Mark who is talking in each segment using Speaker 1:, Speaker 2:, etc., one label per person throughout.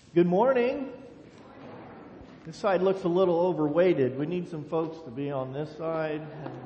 Speaker 1: Good morning. This side looks a little overweighted. We need some folks to be on this side.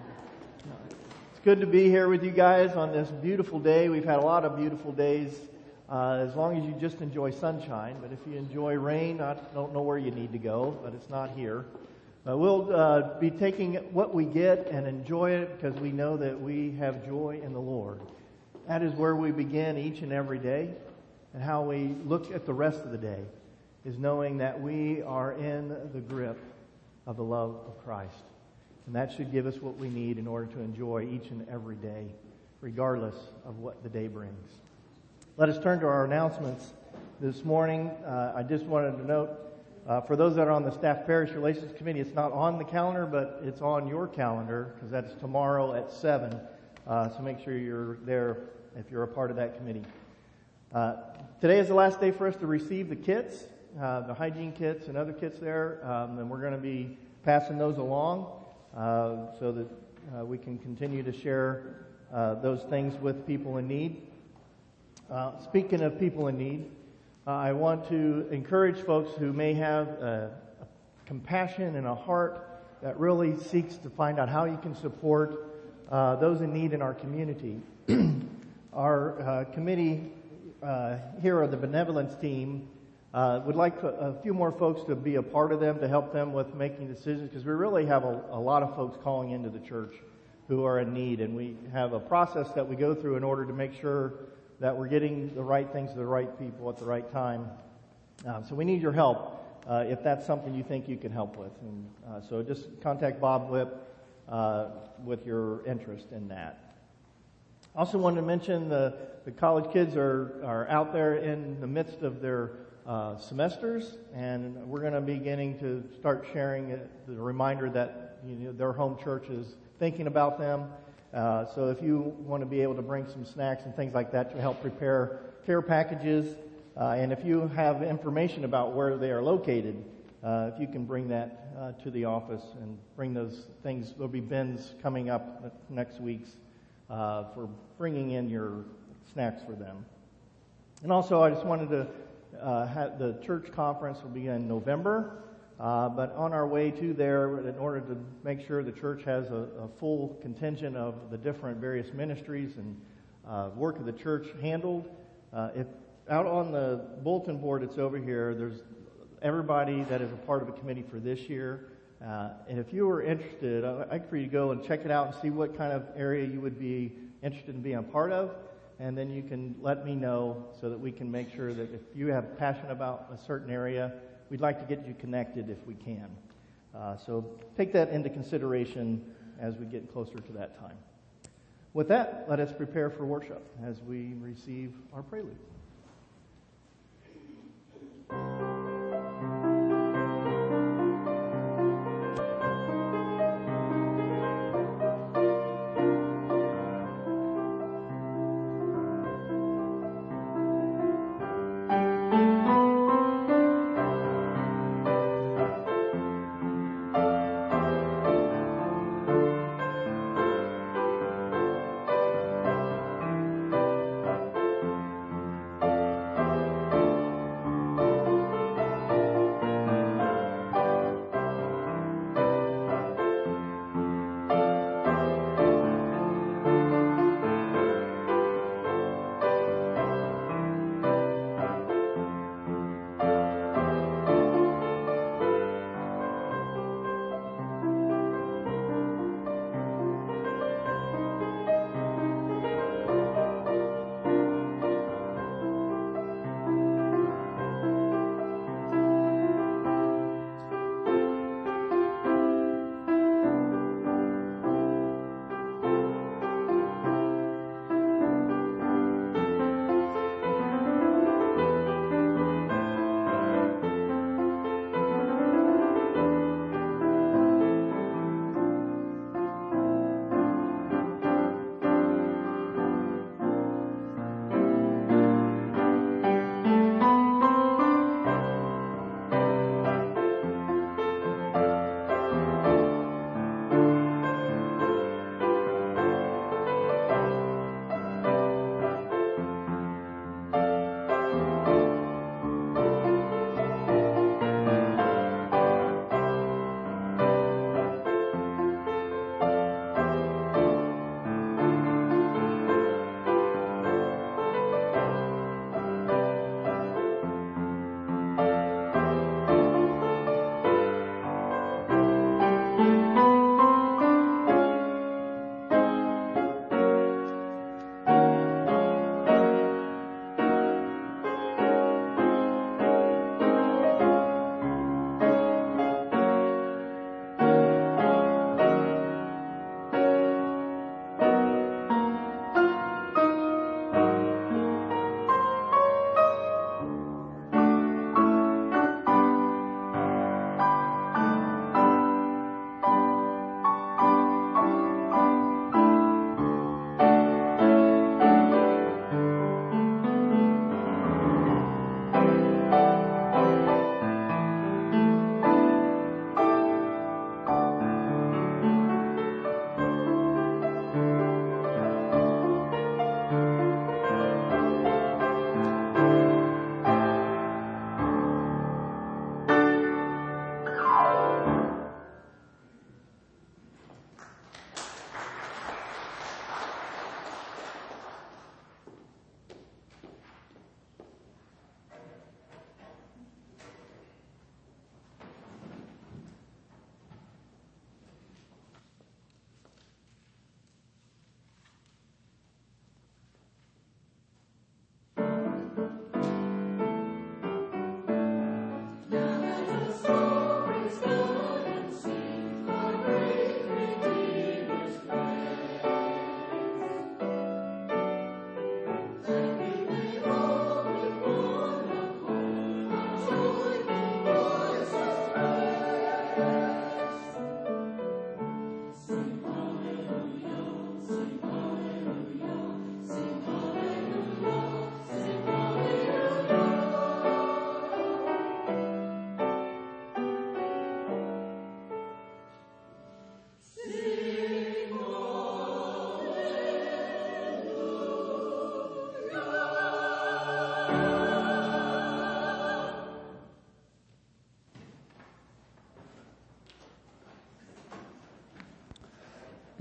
Speaker 1: It's good to be here with you guys on this beautiful day. We've had a lot of beautiful days, as long as you just enjoy sunshine. But if you enjoy rain, I don't know where you need to go, but it's not here. We'll be taking what we get and enjoy it because we know that we have joy in the Lord. That is where we begin each and every day. And how we look at the rest of the day is knowing that we are in the grip of the love of Christ. And that should give us what we need in order to enjoy each and every day, regardless of what the day brings. Let us turn to our announcements this morning. I just wanted to note, for those that are on the Staff Parish Relations Committee, it's not on the calendar, but it's on your calendar, because that's tomorrow at 7. So make sure you're there if you're a part of that committee. Today is the last day for us to receive the kits, the hygiene kits and other kits there, and we're going to be passing those along so that we can continue to share those things with people in need. Speaking of people in need, I want to encourage folks who may have a compassion and a heart that really seeks to find out how you can support those in need in our community. Our committee here are the benevolence team. Would like a few more folks to be a part of them to help them with making decisions, because we really have a lot of folks calling into the church who are in need, and we have a process that we go through in order to make sure that we're getting the right things to the right people at the right time. So we need your help if that's something you think you can help with. And so just contact Bob Whip with your interest in that. I also wanted to mention the college kids are out there in the midst of their semesters, and we're going to be beginning to start sharing the reminder that their home church is thinking about them. So if you want to be able to bring some snacks and things like that to help prepare care packages, and if you have information about where they are located, if you can bring that to the office and bring those things. There'll be bins coming up next week's for bringing in your snacks for them. And also, I just wanted to have the church conference will be in November, but on our way to there, in order to make sure the church has a full contingent of the different various ministries and work of the church handled, if out on the bulletin board that's over here, there's everybody that is a part of the committee for this year. And if you were interested, I'd like for you to go and check it out and see what kind of area you would be interested in being a part of. And then you can let me know so that we can make sure that if you have passion about a certain area, we'd like to get you connected if we can. So take that into consideration as we get closer to that time. With that, let us prepare for worship as we receive our prelude.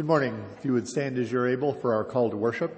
Speaker 2: Good morning. If you would stand as you're able for our call to worship.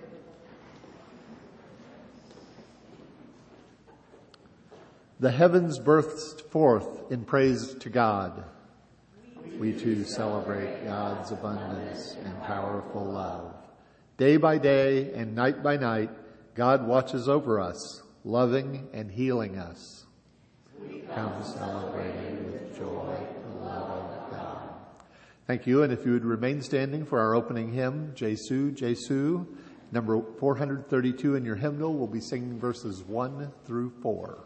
Speaker 2: The heavens burst forth in praise to God. We too celebrate God's abundance and powerful love. Day by day and night by night, God watches over us, loving and healing us. Come celebrating with joy the love of God. Thank you, and if you would remain standing for our opening hymn, Jesu, Jesu, number 432 in your hymnal, we'll be singing verses 1 through 4.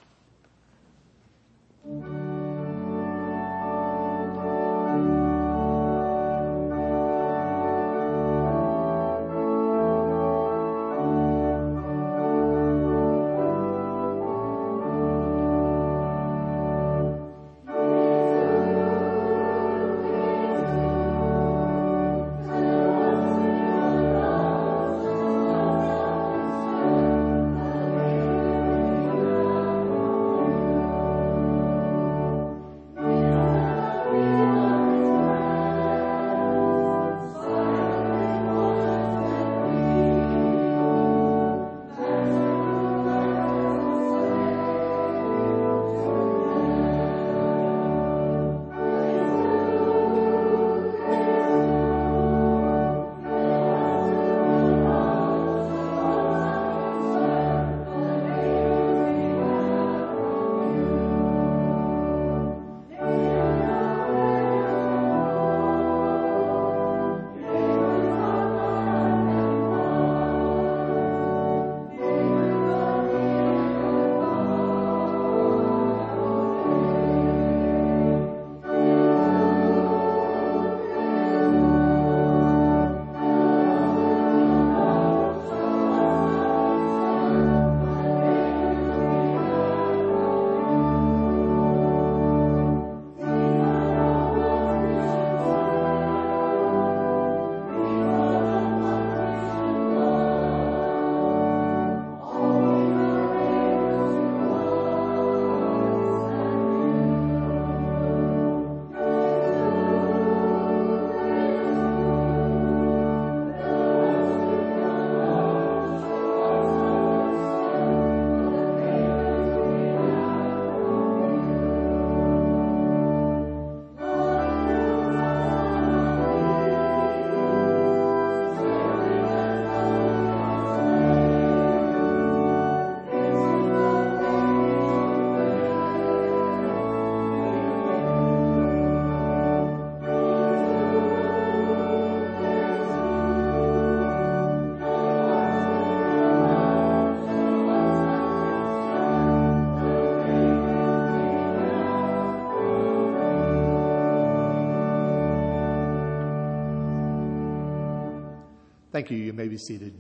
Speaker 2: Thank you. You may be seated.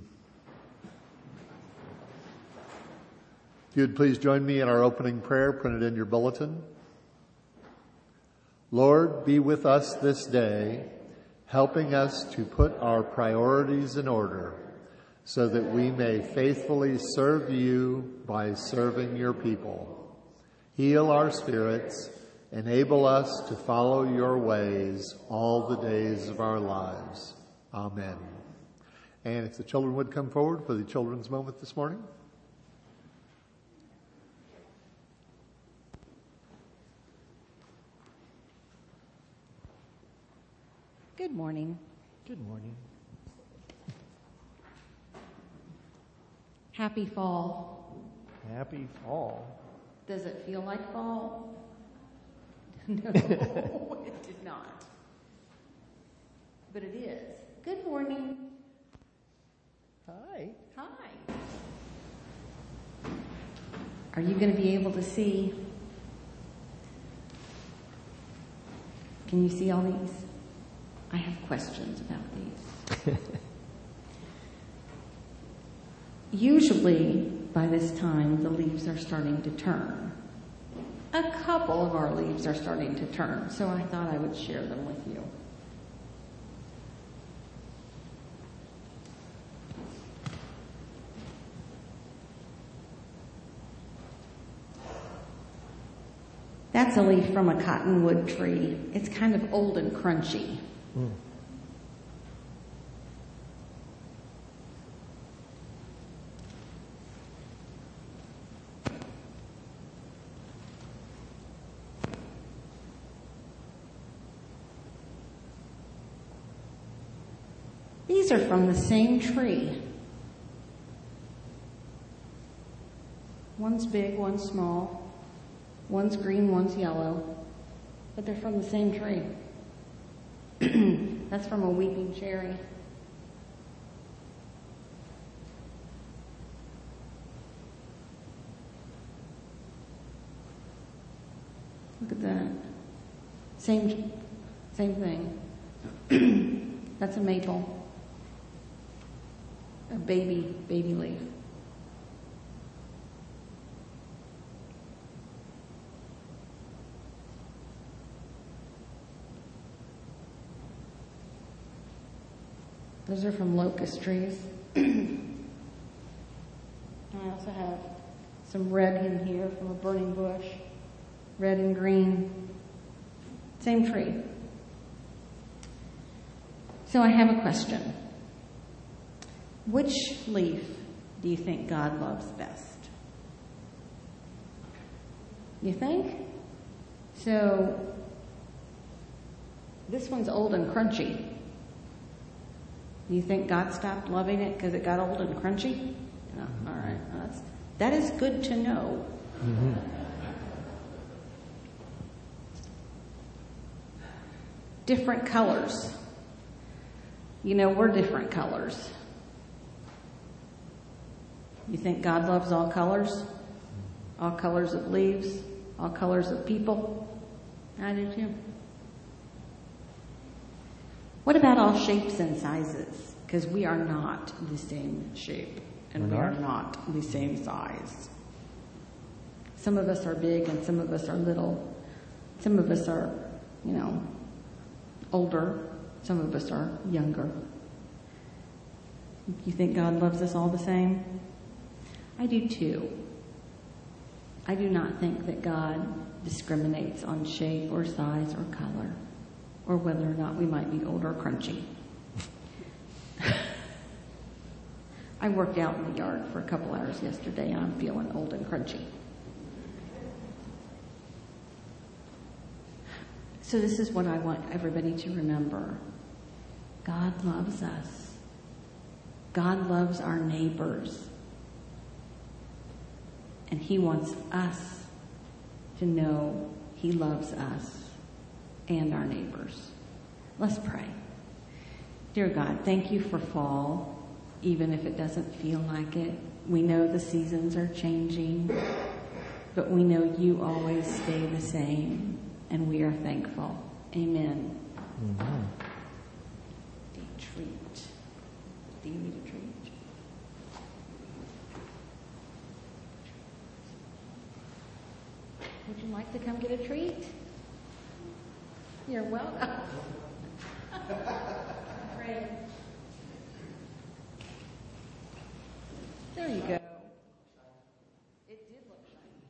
Speaker 2: If you would please join me in our opening prayer printed in your bulletin. Lord, be with us this day, helping us to put our priorities in order so that we may faithfully serve you by serving your people. Heal our spirits, enable us to follow your ways all the days of our lives. Amen. And if the children would come forward for the children's moment this morning.
Speaker 3: Good morning.
Speaker 1: Good morning.
Speaker 3: Happy fall.
Speaker 1: Happy fall.
Speaker 3: Does it feel like fall? No, it did not. But it is. Good morning.
Speaker 1: Hi.
Speaker 3: Hi. Are you going to be able to see? Can you see all these? I have questions about these. Usually, by this time, the leaves are starting to turn. A couple of our leaves are starting to turn, so I thought I would share them with you. That's a leaf from a cottonwood tree. It's kind of old and crunchy. These are from the same tree. One's big, one's small. One's green, one's yellow. But they're from the same tree. That's from a weeping cherry. Look at that. Same thing. That's a maple. A baby leaf. Those are from locust trees. I also have some red in here from a burning bush. Red and green. Same tree. So I have a question. Which leaf do you think God loves best? You think? So this one's old and crunchy. Do you think God stopped loving it because it got old and crunchy? No. All right. That is good to know. Mm-hmm. Different colors. You know, we're different colors. You think God loves all colors? All colors of leaves? All colors of people? I do too. What about all shapes and sizes? Because we are not the same shape and we are not the same size. Some of us are big and some of us are little. Some of us are, older. Some of us are younger. You think God loves us all the same? I do too. I do not think that God discriminates on shape or size or color, or whether or not we might be old or crunchy. I worked out in the yard for a couple hours yesterday and I'm feeling old and crunchy. So this is what I want everybody to remember. God loves us. God loves our neighbors. And He wants us to know He loves us and our neighbors. Let's pray. Dear God, thank you for fall, even if it doesn't feel like it. We know the seasons are changing, but we know you always stay the same, and we are thankful. Amen. Mm-hmm. A treat. Do you need a treat? Would you like to come get a treat? You're welcome. Great. There you go. It did look shiny.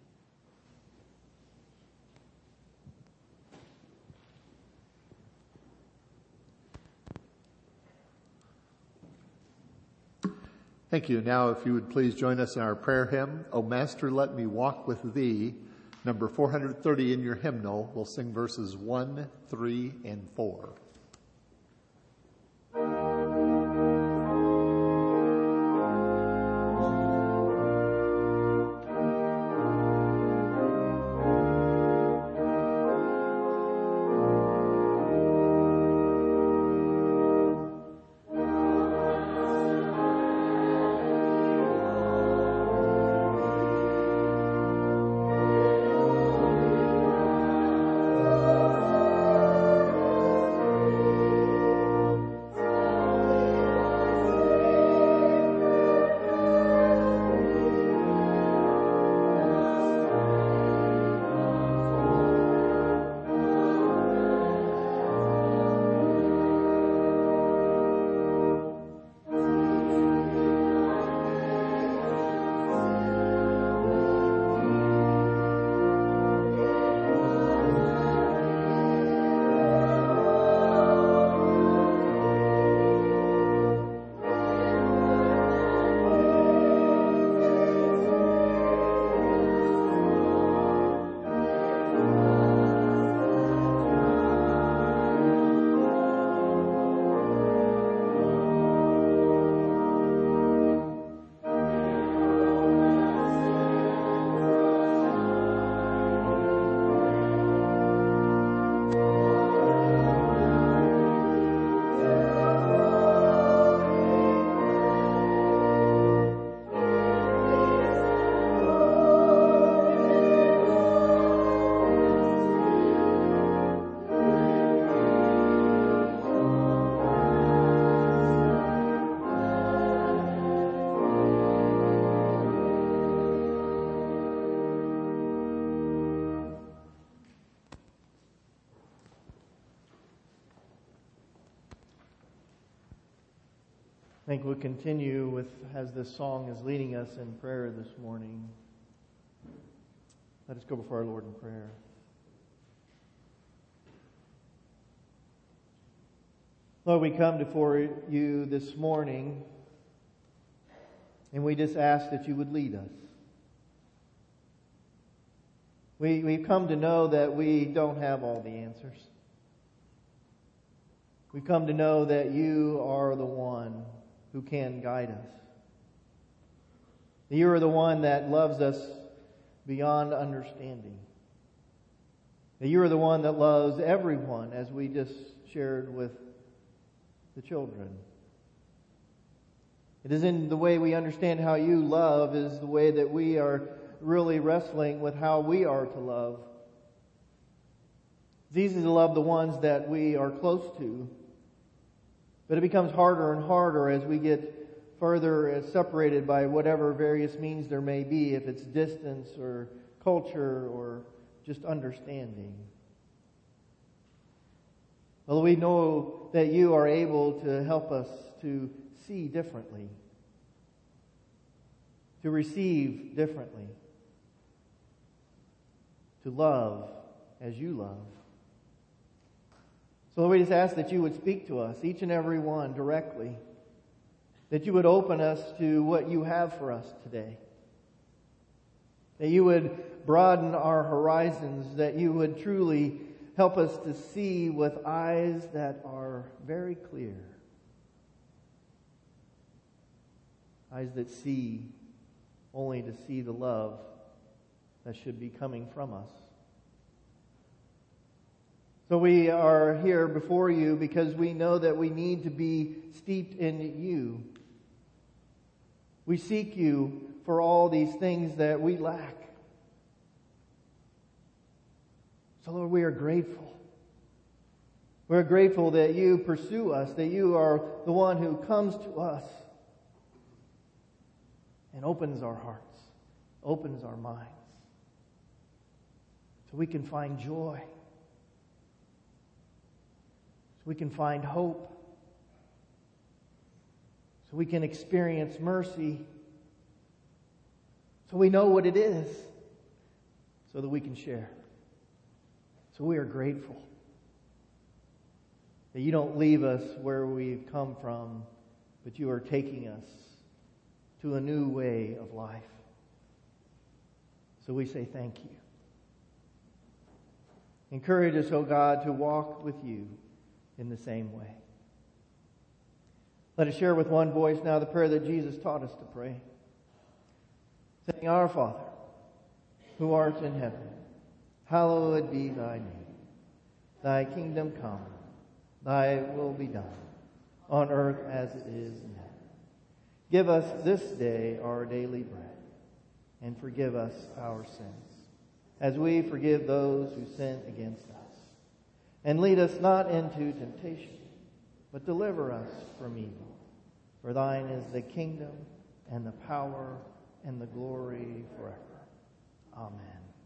Speaker 2: Thank you. Now, if you would please join us in our prayer hymn, O Master, Let Me Walk With Thee, number 430 in your hymnal. We'll sing verses 1, 3, and 4.
Speaker 1: I think we'll continue with, as this song is leading us in prayer this morning. Let us go before our Lord in prayer. Lord, we come before you this morning, and we just ask that you would lead us. We've come to know that we don't have all the answers. We've come to know that you are the one who can guide us. You are the one that loves us beyond understanding. That you are the one that loves everyone, as we just shared with the children. It is in the way we understand how you love is the way that we are really wrestling with how we are to love. It's easy to love the ones that we are close to, but it becomes harder and harder as we get further separated by whatever various means there may be, if it's distance or culture or just understanding. Well, we know that you are able to help us to see differently, to receive differently, to love as you love. So we just ask that you would speak to us, each and every one, directly. That you would open us to what you have for us today. That you would broaden our horizons. That you would truly help us to see with eyes that are very clear. Eyes that see only to see the love that should be coming from us. So we are here before you because we know that we need to be steeped in you. We seek you for all these things that we lack. So Lord, we are grateful. We're grateful that you pursue us, that you are the one who comes to us and opens our hearts, opens our minds, so we can find joy. We can find hope, so we can experience mercy, so we know what it is, so that we can share. So we are grateful that you don't leave us where we've come from, but you are taking us to a new way of life. So we say thank you. Encourage us, O God, to walk with you in the same way. Let us share with one voice now the prayer that Jesus taught us to pray. Saying, Our Father, who art in heaven, hallowed be thy name. Thy kingdom come, thy will be done, on earth as it is in heaven. Give us this day our daily bread, and forgive us our sins, as we forgive those who sin against us. And lead us not into temptation, but deliver us from evil. For thine is the kingdom, and the power, and the glory forever. Amen.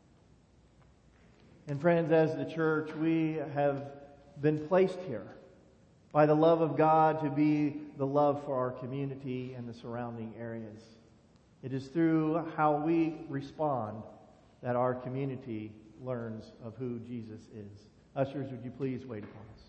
Speaker 1: And friends, as the church, we have been placed here by the love of God to be the love for our community and the surrounding areas. It is through how we respond that our community learns of who Jesus is. Ushers, would you please wait upon us?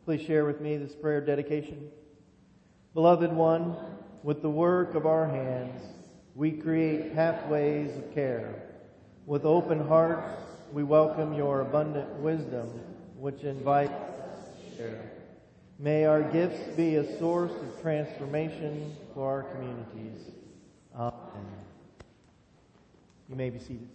Speaker 1: Please share with me this prayer of dedication. Beloved one, with the work of our hands, we create pathways of care. With open hearts, we welcome your abundant wisdom, which invites us to share. May our gifts be a source of transformation for our communities. Amen. You may be seated.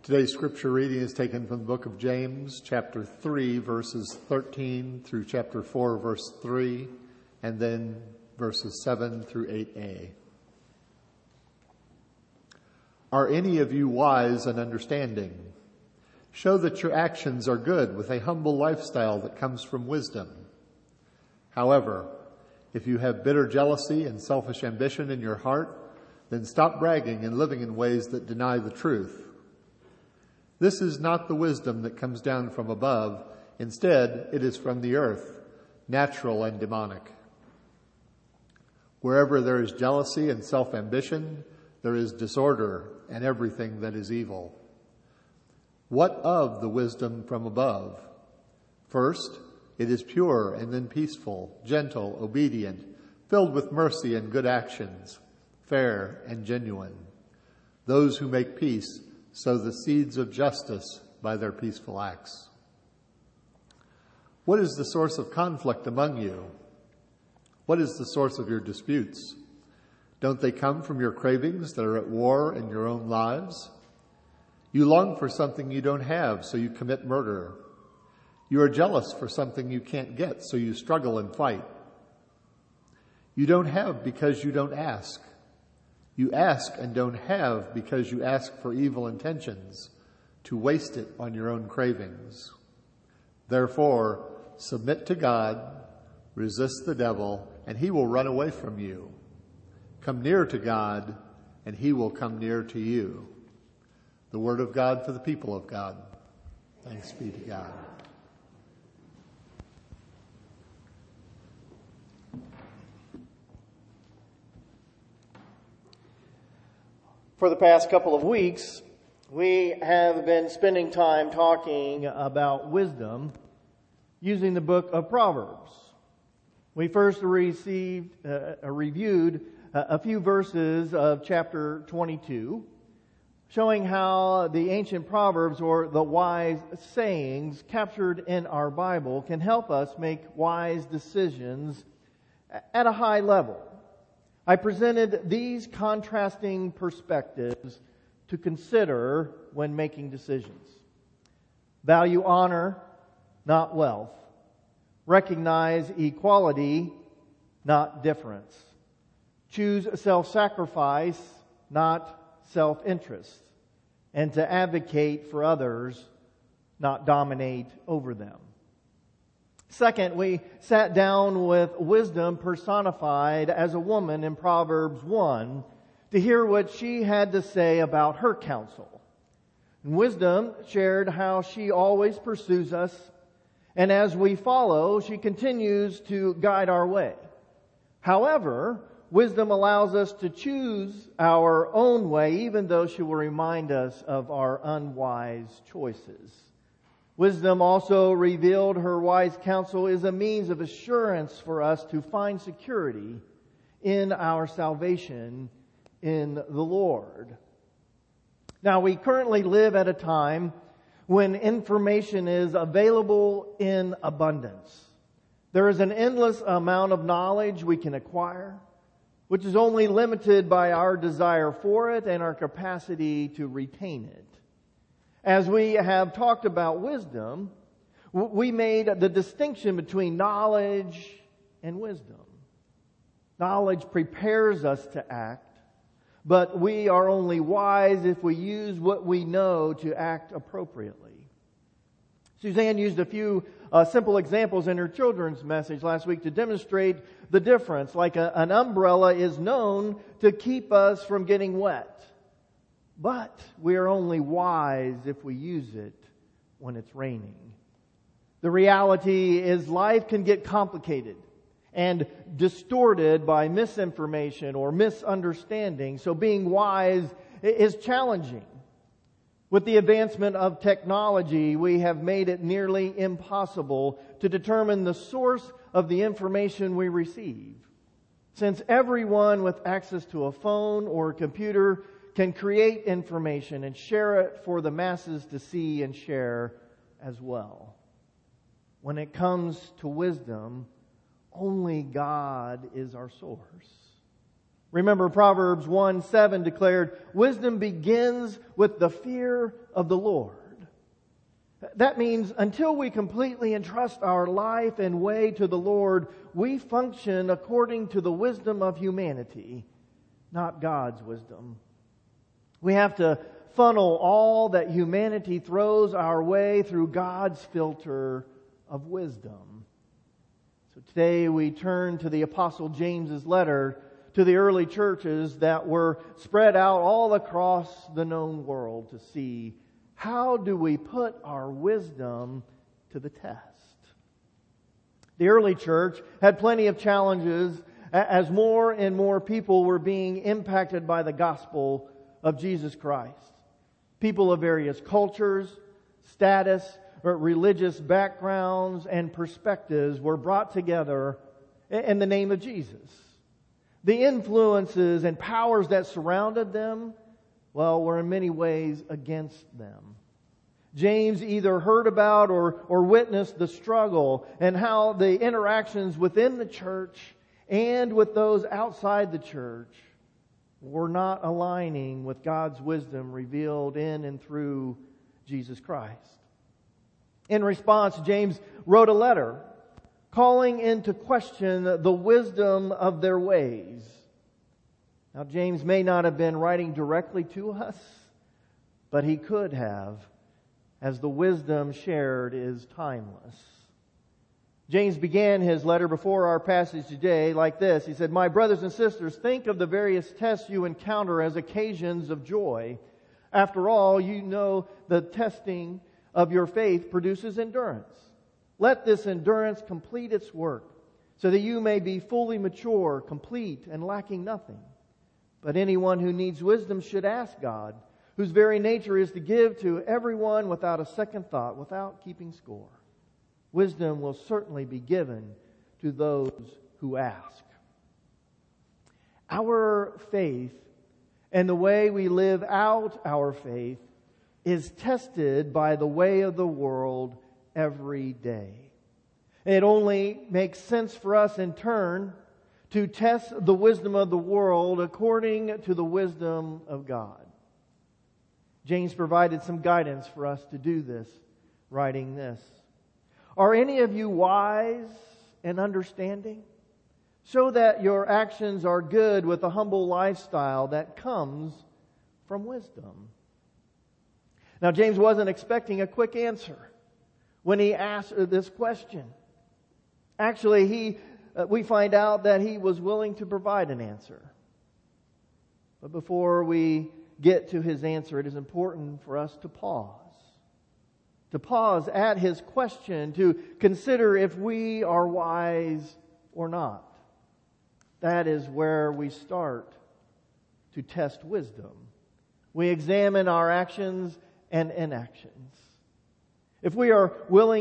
Speaker 2: Today's scripture reading is taken from the book of James, chapter 3, verses 13 through chapter 4, verse 3, and then verses 7 through 8a. Are any of you wise and understanding? Show that your actions are good with a humble lifestyle that comes from wisdom. However, if you have bitter jealousy and selfish ambition in your heart, then stop bragging and living in ways that deny the truth. This is not the wisdom that comes down from above. Instead, it is from the earth, natural and demonic. Wherever there is jealousy and self-ambition, there is disorder and everything that is evil. What of the wisdom from above? First, it is pure and then peaceful, gentle, obedient, filled with mercy and good actions, fair and genuine. Those who make peace sow the seeds of justice by their peaceful acts. What is the source of conflict among you? What is the source of your disputes? Don't they come from your cravings that are at war in your own lives? You long for something you don't have, so you commit murder. You are jealous for something you can't get, so you struggle and fight. You don't have because you don't ask. You ask and don't have because you ask for evil intentions, to waste it on your own cravings. Therefore, submit to God, resist the devil, and he will run away from you. Come near to God, and he will come near to you. The word of God for the people of God. Thanks be to God.
Speaker 1: For the past couple of weeks, we have been spending time talking about wisdom using the book of Proverbs. We first reviewed a few verses of chapter 22, showing how the ancient proverbs or the wise sayings captured in our Bible can help us make wise decisions at a high level. I presented these contrasting perspectives to consider when making decisions. Value honor, not wealth. Recognize equality, not difference. Choose self-sacrifice, not self-interest. And to advocate for others, not dominate over them. Second, we sat down with wisdom personified as a woman in Proverbs 1 to hear what she had to say about her counsel. And wisdom shared how she always pursues us, and as we follow, she continues to guide our way. However, wisdom allows us to choose our own way, even though she will remind us of our unwise choices. Wisdom also revealed her wise counsel is a means of assurance for us to find security in our salvation in the Lord. Now, we currently live at a time when information is available in abundance. There is an endless amount of knowledge we can acquire, which is only limited by our desire for it and our capacity to retain it. As we have talked about wisdom, we made the distinction between knowledge and wisdom. Knowledge prepares us to act, but we are only wise if we use what we know to act appropriately. Suzanne used a few simple examples in her children's message last week to demonstrate the difference. Like an umbrella is known to keep us from getting wet. But we are only wise if we use it when it's raining. The reality is life can get complicated and distorted by misinformation or misunderstanding. So being wise is challenging. With the advancement of technology, we have made it nearly impossible to determine the source of the information we receive. Since everyone with access to a phone or a computer can create information and share it for the masses to see and share as well. When it comes to wisdom, only God is our source. Remember, Proverbs 1:7 declared, wisdom begins with the fear of the Lord. That means until we completely entrust our life and way to the Lord, we function according to the wisdom of humanity, not God's wisdom. We have to funnel all that humanity throws our way through God's filter of wisdom. So today we turn to the Apostle James's letter to the early churches that were spread out all across the known world to see, how do we put our wisdom to the test? The early church had plenty of challenges as more and more people were being impacted by the gospel of Jesus Christ. People of various cultures, status, or religious backgrounds, and perspectives were brought together in the name of Jesus. The influences and powers that surrounded them, well, were in many ways against them. James either heard about or witnessed the struggle and how the interactions within the church and with those outside the church were not aligning with God's wisdom revealed in and through Jesus Christ. In response, James wrote a letter calling into question the wisdom of their ways. Now, James may not have been writing directly to us, but he could have, as the wisdom shared is timeless. James began his letter before our passage today like this. He said, "My brothers and sisters, think of the various tests you encounter as occasions of joy. After all, you know the testing of your faith produces endurance. Let this endurance complete its work, so that you may be fully mature, complete, and lacking nothing. But anyone who needs wisdom should ask God, whose very nature is to give to everyone without a second thought, without keeping score. Wisdom will certainly be given to those who ask." Our faith and the way we live out our faith is tested by the way of the world every day. It only makes sense for us in turn to test the wisdom of the world according to the wisdom of God. James provided some guidance for us to do this, writing this. "Are any of you wise and understanding? So that your actions are good with a humble lifestyle that comes from wisdom." Now, James wasn't expecting a quick answer when he asked this question. Actually, we find out that he was willing to provide an answer. But before we get to his answer, it is important for us to pause. To pause at his question, to consider if we are wise or not. That is where we start to test wisdom. We examine our actions and inactions. If we are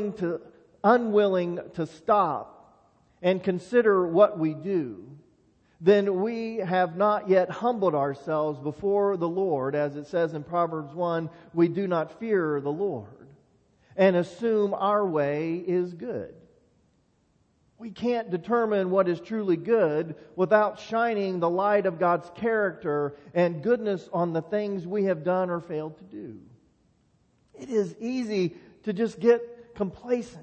Speaker 1: unwilling to stop and consider what we do, then we have not yet humbled ourselves before the Lord. As it says in Proverbs 1, we do not fear the Lord and assume our way is good. We can't determine what is truly good without shining the light of God's character and goodness on the things we have done or failed to do. It is easy to just get complacent.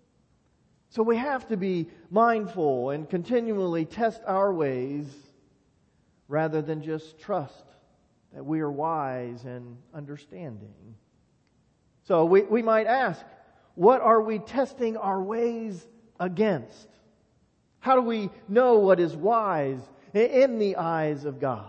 Speaker 1: So we have to be mindful and continually test our ways rather than just trust that we are wise and understanding. So we might ask, what are we testing our ways against? How do we know what is wise in the eyes of God?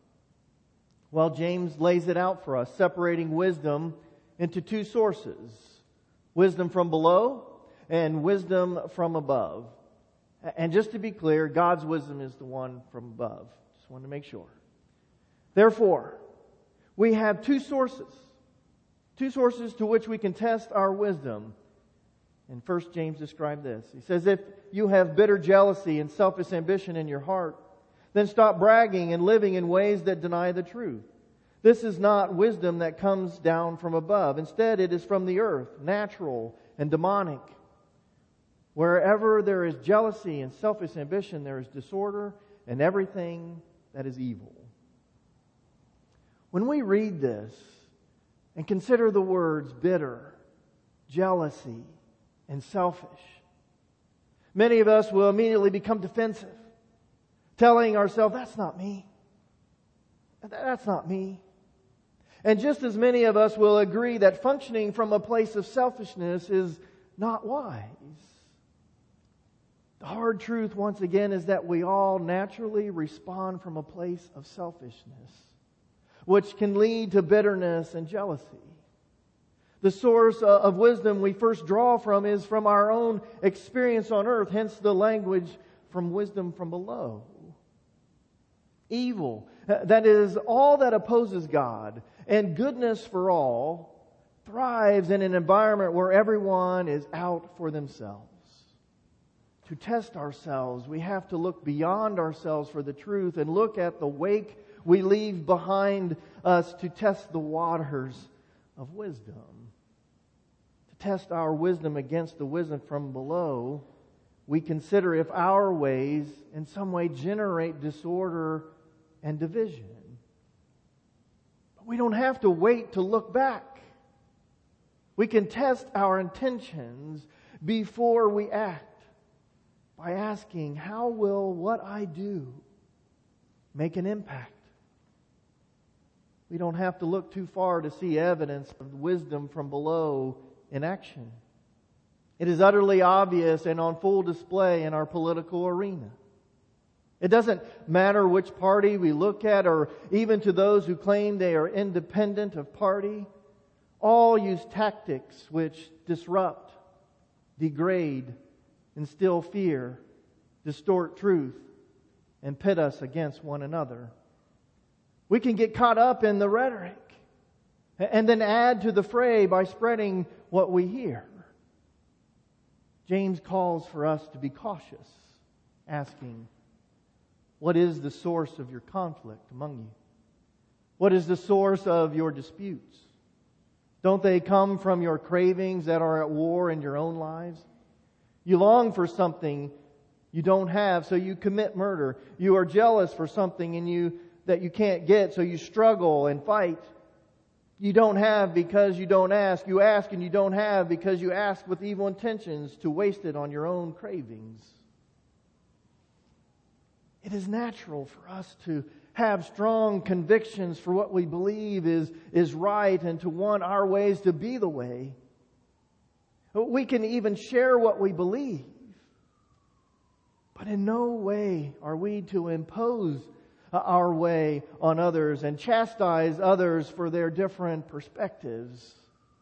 Speaker 1: Well, James lays it out for us, separating wisdom into two sources. Wisdom from below and wisdom from above. And just to be clear, God's wisdom is the one from above. Just want to make sure. Therefore, we have two sources to which we can test our wisdom. And first James described this. He says, if you have bitter jealousy and selfish ambition in your heart, then stop bragging and living in ways that deny the truth. This is not wisdom that comes down from above. Instead, it is from the earth, natural and demonic. Wherever there is jealousy and selfish ambition, there is disorder and everything that is evil. When we read this and consider the words bitter, jealousy, and selfish, many of us will immediately become defensive, telling ourselves, that's not me. That's not me. And just as many of us will agree that functioning from a place of selfishness is not wise. The hard truth, once again, is that we all naturally respond from a place of selfishness, which can lead to bitterness and jealousy. The source of wisdom we first draw from is from our own experience on earth, hence the language from wisdom from below. Evil, that is, all that opposes God, and goodness for all, thrives in an environment where everyone is out for themselves. To test ourselves, we have to look beyond ourselves for the truth and look at the wake we leave behind us to test the waters of wisdom. To test our wisdom against the wisdom from below, we consider if our ways in some way generate disorder and division. But we don't have to wait to look back. We can test our intentions before we act by asking, how will what I do make an impact? We don't have to look too far to see evidence of wisdom from below in action. It is utterly obvious and on full display in our political arena. It doesn't matter which party we look at, or even to those who claim they are independent of party. All use tactics which disrupt, degrade, instill fear, distort truth, and pit us against one another. We can get caught up in the rhetoric and then add to the fray by spreading what we hear. James calls for us to be cautious, asking, what is the source of your conflict among you? What is the source of your disputes? Don't they come from your cravings that are at war in your own lives? You long for something you don't have, so you commit murder. You are jealous for something that you can't get, so you struggle and fight. You don't have because you don't ask. You ask and you don't have because you ask with evil intentions to waste it on your own cravings. It is natural for us to have strong convictions for what we believe is right and to want our ways to be the way. We can even share what we believe. But in no way are we to impose our way on others and chastise others for their different perspectives.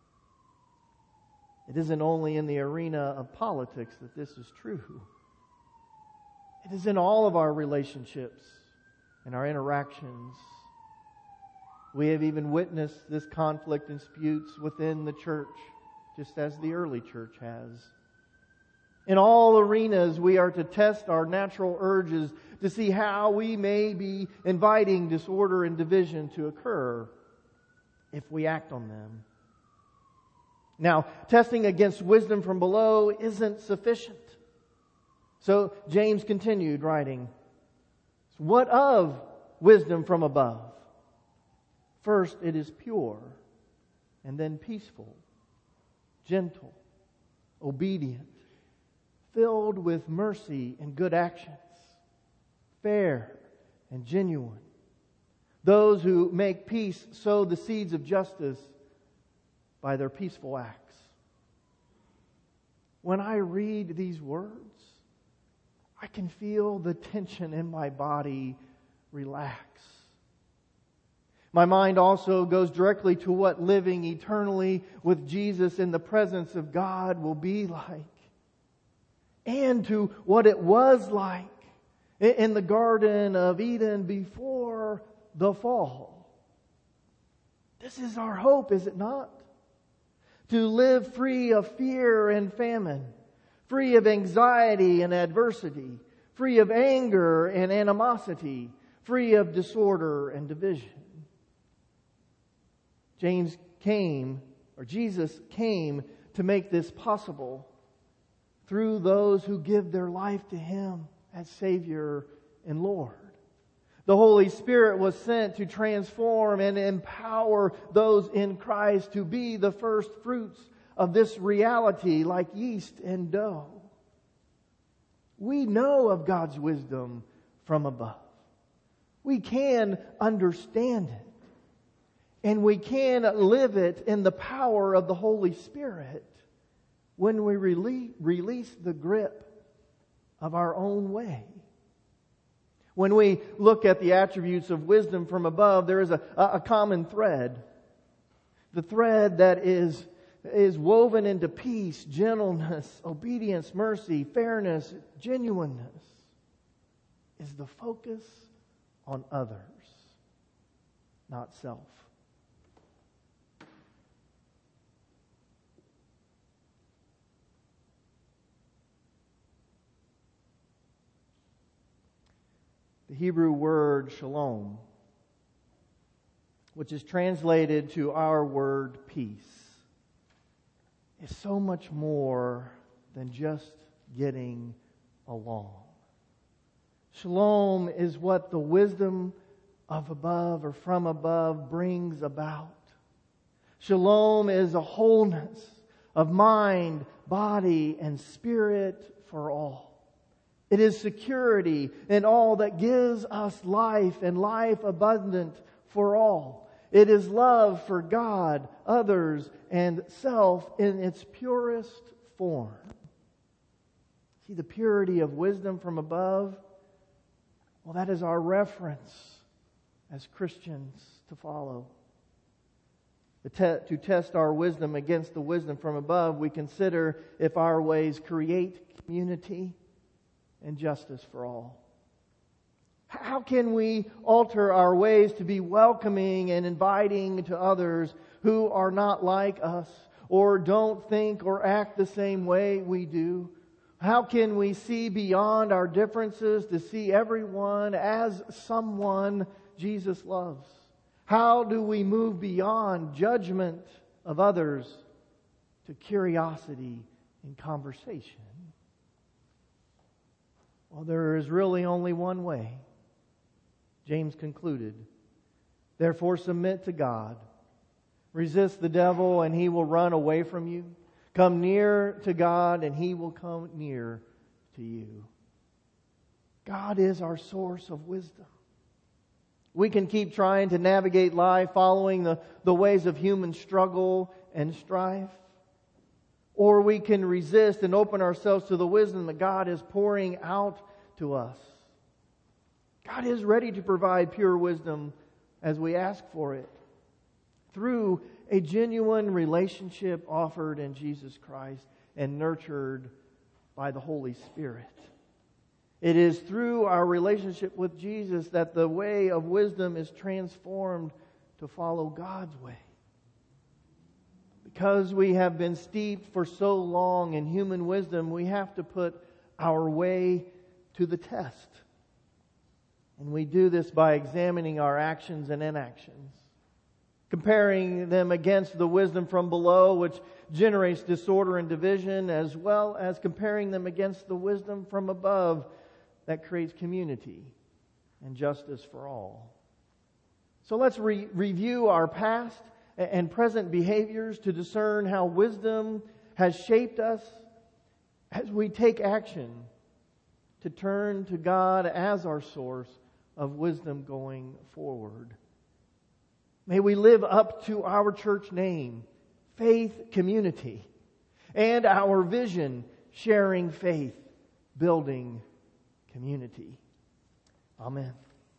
Speaker 1: It isn't only in the arena of politics that this is true. It is in all of our relationships and our interactions. We have even witnessed this conflict and disputes within the church, just as the early church has. In all arenas, we are to test our natural urges to see how we may be inviting disorder and division to occur if we act on them. Now, testing against wisdom from below isn't sufficient. So James continued writing, what of wisdom from above? First, it is pure, and then peaceful, gentle, obedient, filled with mercy and good actions, fair and genuine. Those who make peace sow the seeds of justice by their peaceful acts. When I read these words, I can feel the tension in my body relax. My mind also goes directly to what living eternally with Jesus in the presence of God will be like, and to what it was like in the Garden of Eden before the fall. This is our hope, is it not? To live free of fear and famine, free of anxiety and adversity, free of anger and animosity, free of disorder and division. Jesus came to make this possible through those who give their life to Him as Savior and Lord. The Holy Spirit was sent to transform and empower those in Christ to be the first fruits of this reality, like yeast and dough. We know of God's wisdom from above. We can understand it. And we can live it in the power of the Holy Spirit when we release the grip of our own way. When we look at the attributes of wisdom from above, there is a common thread. The thread that is woven into peace, gentleness, obedience, mercy, fairness, genuineness, is the focus on others, not self. The Hebrew word shalom, which is translated to our word peace, is so much more than just getting along. Shalom is what the wisdom of above or from above brings about. Shalom is a wholeness of mind, body, and spirit for all. It is security in all that gives us life and life abundant for all. It is love for God, others, and self in its purest form. See, the purity of wisdom from above, well, that is our reference as Christians to follow. To test our wisdom against the wisdom from above, we consider if our ways create community and justice for all. How can we alter our ways to be welcoming and inviting to others who are not like us or don't think or act the same way we do? How can we see beyond our differences to see everyone as someone Jesus loves? How do we move beyond judgment of others to curiosity in conversation? Well, there is really only one way. James concluded, "Therefore submit to God. Resist the devil and he will run away from you. Come near to God and He will come near to you." God is our source of wisdom. We can keep trying to navigate life following the ways of human struggle and strife. Or we can resist and open ourselves to the wisdom that God is pouring out to us. God is ready to provide pure wisdom as we ask for it, through a genuine relationship offered in Jesus Christ and nurtured by the Holy Spirit. It is through our relationship with Jesus that the way of wisdom is transformed to follow God's way. Because we have been steeped for so long in human wisdom, we have to put our way to the test. And we do this by examining our actions and inactions, comparing them against the wisdom from below, which generates disorder and division, as well as comparing them against the wisdom from above that creates community and justice for all. So let's review our past and present behaviors to discern how wisdom has shaped us as we take action to turn to God as our source of wisdom going forward. May we live up to our church name, Faith Community, and our vision, sharing faith, building community. Amen.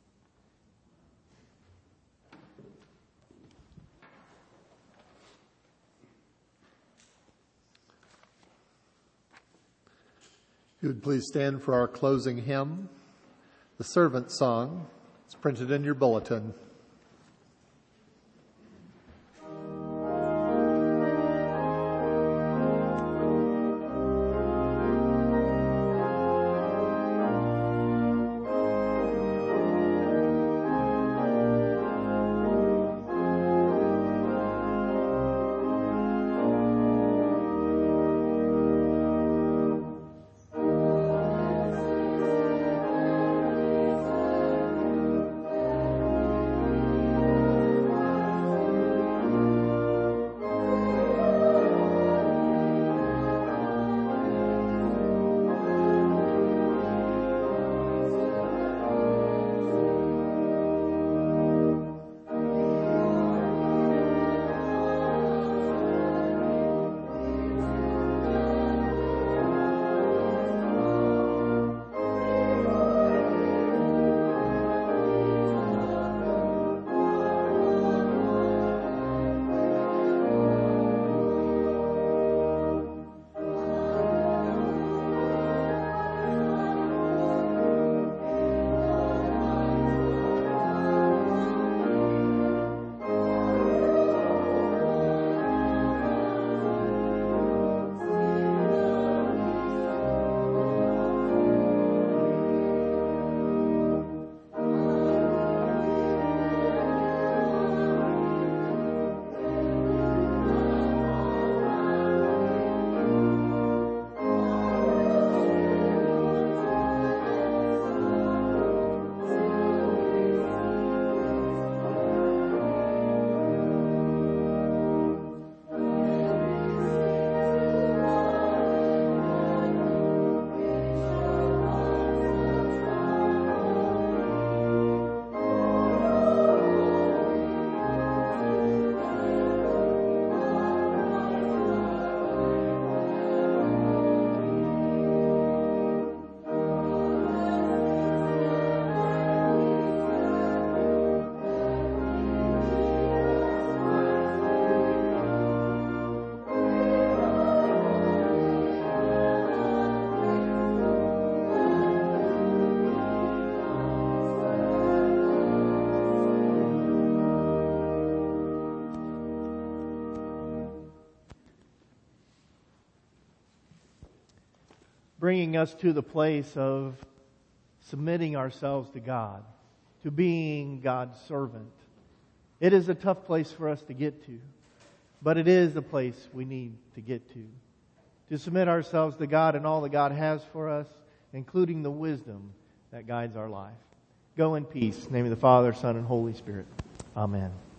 Speaker 2: If you would please stand for our closing hymn, the Servant Song. It's printed in your bulletin.
Speaker 1: bringing us to the place of submitting ourselves to God, to being God's servant. It is a tough place for us to get to, but it is the place we need to get to submit ourselves to God and all that God has for us, including the wisdom that guides our life. Go in peace. In the name of the Father, Son, and Holy Spirit. Amen.